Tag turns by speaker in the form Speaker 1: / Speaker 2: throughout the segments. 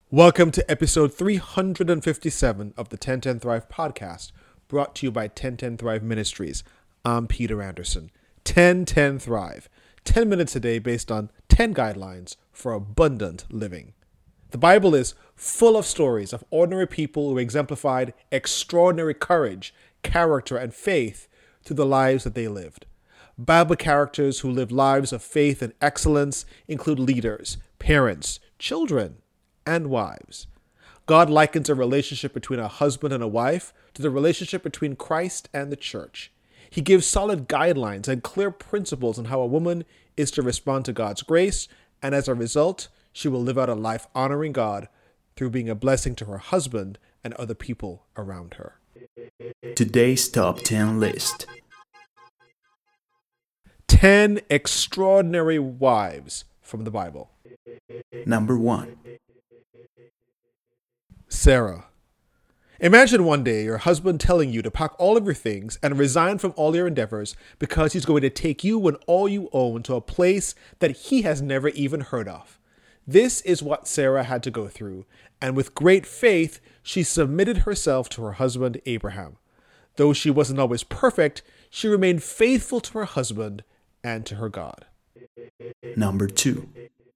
Speaker 1: Welcome to episode 357 of the 1010 Thrive podcast, brought to you by 1010 Thrive Ministries. I'm Peter Anderson. 1010 Thrive. 10 minutes a day based on 10 guidelines for abundant living. The Bible is full of stories of ordinary people who exemplified extraordinary courage, character, and faith through the lives that they lived. Bible characters who lived lives of faith and excellence include leaders, parents, children, and wives. God likens a relationship between a husband and a wife to the relationship between Christ and the church. He gives solid guidelines and clear principles on how a woman is to respond to God's grace, and as a result, she will live out a life honoring God through being a blessing to her husband and other people around her.
Speaker 2: Today's Top 10 list.
Speaker 1: 10 extraordinary wives from the Bible.
Speaker 2: Number 1.
Speaker 1: Sarah. Imagine one day your husband telling you to pack all of your things and resign from all your endeavors because he's going to take you and all you own to a place that he has never even heard of. This is what Sarah had to go through, and with great faith, she submitted herself to her husband Abraham. Though she wasn't always perfect, she remained faithful to her husband and to her God.
Speaker 2: Number 2.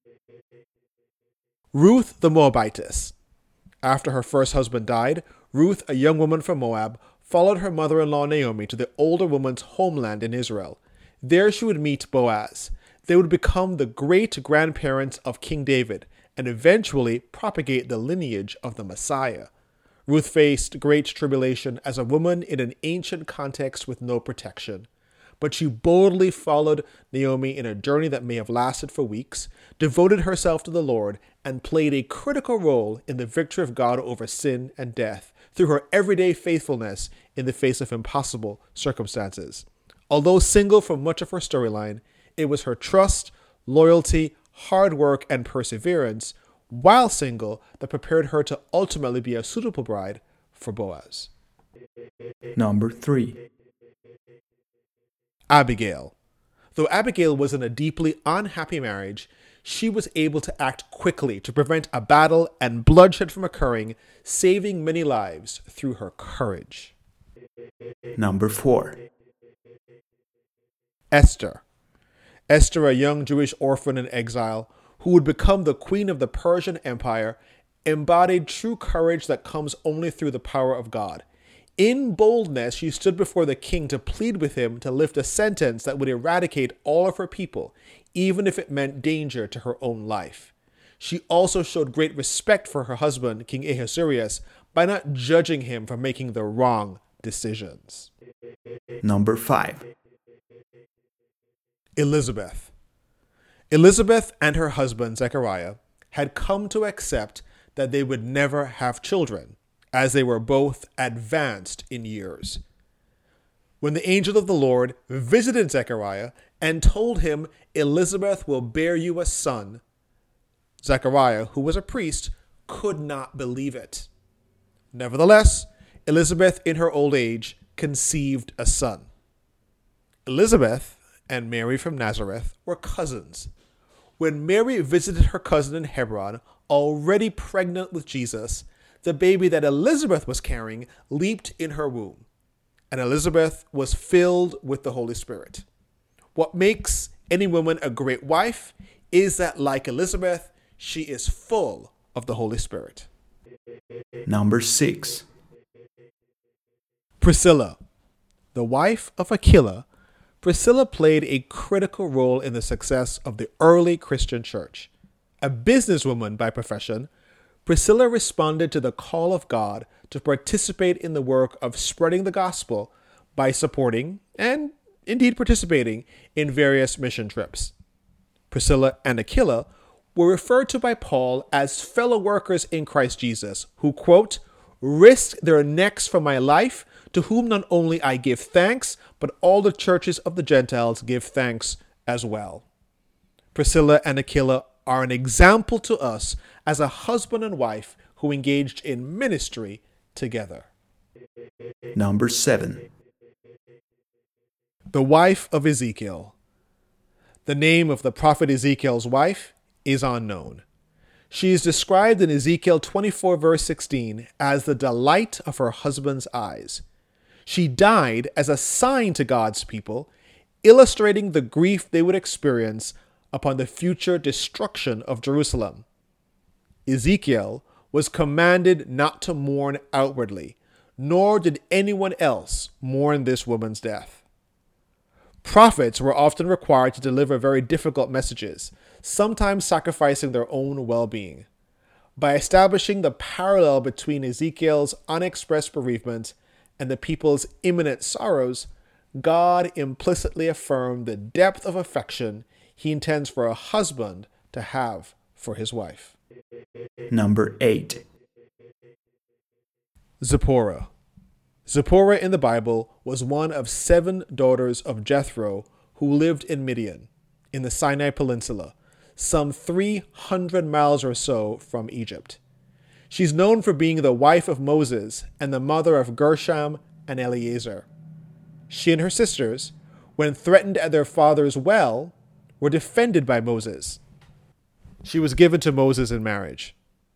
Speaker 1: Ruth the Moabitess. After her first husband died, Ruth, a young woman from Moab, followed her mother-in-law Naomi to the older woman's homeland in Israel. There she would meet Boaz. They would become the great-grandparents of King David and eventually propagate the lineage of the Messiah. Ruth faced great tribulation as a woman in an ancient context with no protection. But she boldly followed Naomi in a journey that may have lasted for weeks, devoted herself to the Lord, and played a critical role in the victory of God over sin and death through her everyday faithfulness in the face of impossible circumstances. Although single for much of her storyline, it was her trust, loyalty, hard work, and perseverance while single that prepared her to ultimately be a suitable bride for Boaz.
Speaker 2: Number 3.
Speaker 1: Abigail. Though Abigail was in a deeply unhappy marriage, she was able to act quickly to prevent a battle and bloodshed from occurring, saving many lives through her courage.
Speaker 2: Number 4.
Speaker 1: Esther. Esther, a young Jewish orphan in exile who would become the queen of the Persian Empire, embodied true courage that comes only through the power of God. In boldness, she stood before the king to plead with him to lift a sentence that would eradicate all of her people, even if it meant danger to her own life. She also showed great respect for her husband, King Ahasuerus, by not judging him for making the wrong decisions.
Speaker 2: Number 5.
Speaker 1: Elizabeth. Elizabeth and her husband, Zechariah, had come to accept that they would never have children, as they were both advanced in years. When the angel of the Lord visited Zechariah and told him, "Elizabeth will bear you a son," Zechariah, who was a priest, could not believe it. Nevertheless, Elizabeth, in her old age, conceived a son. Elizabeth and Mary from Nazareth were cousins. When Mary visited her cousin in Hebron, already pregnant with Jesus, the baby that Elizabeth was carrying leaped in her womb, and Elizabeth was filled with the Holy Spirit. What makes any woman a great wife is that, like Elizabeth, she is full of the Holy Spirit.
Speaker 2: Number 6.
Speaker 1: Priscilla. The wife of Aquila, Priscilla played a critical role in the success of the early Christian church. A businesswoman by profession, Priscilla responded to the call of God to participate in the work of spreading the gospel by supporting and indeed participating in various mission trips. Priscilla and Aquila were referred to by Paul as fellow workers in Christ Jesus who, quote, risked their necks for my life, to whom not only I give thanks, but all the churches of the Gentiles give thanks as well. Priscilla and Aquila are an example to us as a husband and wife who engaged in ministry together.
Speaker 2: Number 7.
Speaker 1: The wife of Ezekiel. The name of the prophet Ezekiel's wife is unknown. She is described in Ezekiel 24 verse 16 as the delight of her husband's eyes. She died as a sign to God's people, illustrating the grief they would experience upon the future destruction of Jerusalem. Ezekiel was commanded not to mourn outwardly, nor did anyone else mourn this woman's death. Prophets were often required to deliver very difficult messages, sometimes sacrificing their own well-being. By establishing the parallel between Ezekiel's unexpressed bereavement and the people's imminent sorrows, God implicitly affirmed the depth of affection he intends for a husband to have for his wife.
Speaker 2: Number 8.
Speaker 1: Zipporah. Zipporah in the Bible was one of 7 daughters of Jethro who lived in Midian, in the Sinai Peninsula, some 300 miles or so from Egypt. She's known for being the wife of Moses and the mother of Gershom and Eleazar. She and her sisters, when threatened at their father's well, were defended by Moses. She was given to Moses in marriage.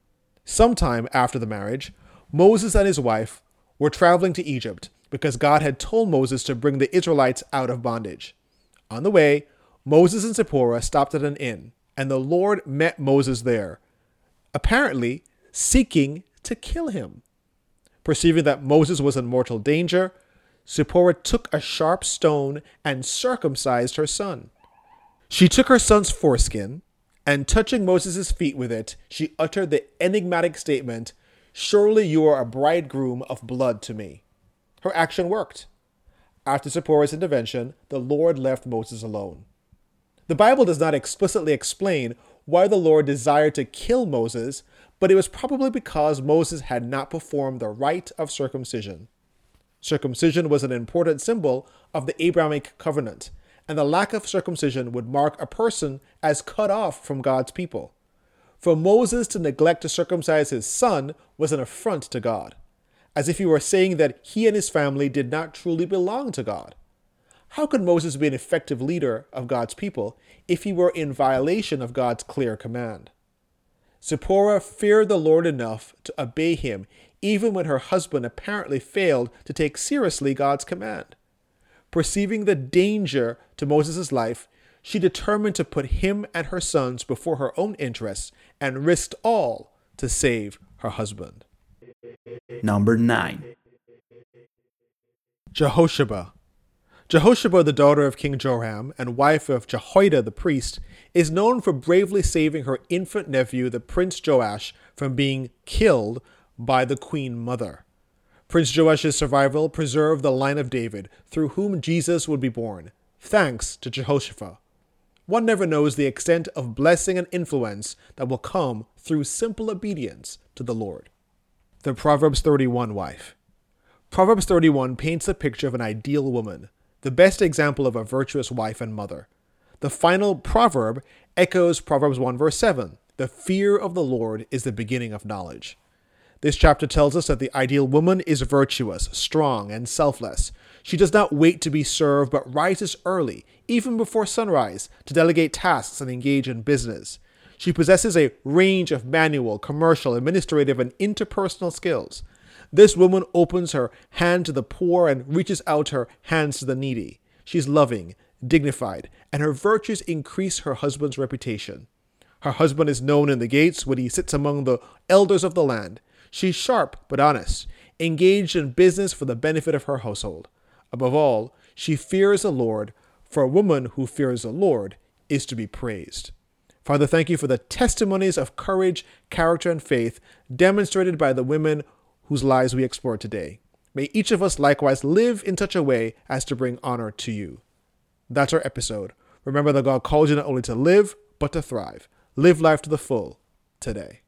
Speaker 1: Sometime after the marriage, Moses and his wife were traveling to Egypt because God had told Moses to bring the Israelites out of bondage. On the way, Moses and Zipporah stopped at an inn, and the Lord met Moses there, apparently seeking to kill him. Perceiving that Moses was in mortal danger, Zipporah took a sharp stone and circumcised her son. She took her son's foreskin, and touching Moses' feet with it, she uttered the enigmatic statement, "Surely you are a bridegroom of blood to me." Her action worked. After Zipporah's intervention, the Lord left Moses alone. The Bible does not explicitly explain why the Lord desired to kill Moses, but it was probably because Moses had not performed the rite of circumcision. Circumcision was an important symbol of the Abrahamic covenant, and the lack of circumcision would mark a person as cut off from God's people. For Moses to neglect to circumcise his son was an affront to God, as if he were saying that he and his family did not truly belong to God. How could Moses be an effective leader of God's people if he were in violation of God's clear command? Zipporah feared the Lord enough to obey him, even when her husband apparently failed to take seriously God's command. Perceiving the danger to Moses' life, she determined to put him and her sons before her own interests and risked all to save her husband.
Speaker 2: Number 9.
Speaker 1: Jehosheba. Jehosheba, the daughter of King Joram and wife of Jehoiada the priest, is known for bravely saving her infant nephew, the Prince Joash, from being killed by the queen mother. Prince Joash's survival preserved the line of David, through whom Jesus would be born, thanks to Jehoshaphat. One never knows the extent of blessing and influence that will come through simple obedience to the Lord. The Proverbs 31 wife. Proverbs 31 paints a picture of an ideal woman, the best example of a virtuous wife and mother. The final proverb echoes Proverbs 1 verse 7. The fear of the Lord is the beginning of knowledge. This chapter tells us that the ideal woman is virtuous, strong, and selfless. She does not wait to be served, but rises early, even before sunrise, to delegate tasks and engage in business. She possesses a range of manual, commercial, administrative, and interpersonal skills. This woman opens her hand to the poor and reaches out her hands to the needy. She's loving, dignified, and her virtues increase her husband's reputation. Her husband is known in the gates when he sits among the elders of the land. She's sharp but honest, engaged in business for the benefit of her household. Above all, she fears the Lord, for a woman who fears the Lord is to be praised. Father, thank you for the testimonies of courage, character, and faith demonstrated by the women whose lives we explore today. May each of us likewise live in such a way as to bring honor to you. That's our episode. Remember that God calls you not only to live, but to thrive. Live life to the full today.